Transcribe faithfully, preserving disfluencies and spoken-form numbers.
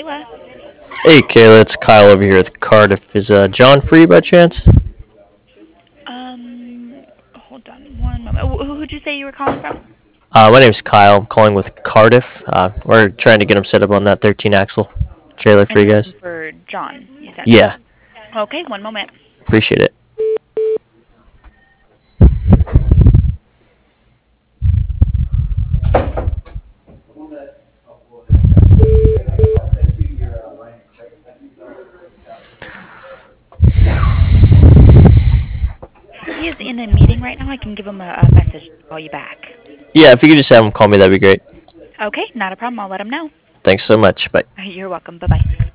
Kayla. Hey Kayla, it's Kyle over here with Cardiff. Is uh, John free by chance? Um, hold on one moment. Wh- Who would you say you were calling from? Uh, my name's Kyle. I'm calling with Cardiff. Uh, we're trying to get him set up on that thirteen axle trailer for And you you're looking guys. for John, you said. Yeah, Okay, one moment. appreciate it. He is in a meeting right now. I can give him a, a message to call you back. Yeah, if you could just have him call me, that'd be great. Okay, not a problem. I'll let him know. Thanks so much. Bye. You're welcome. Bye bye.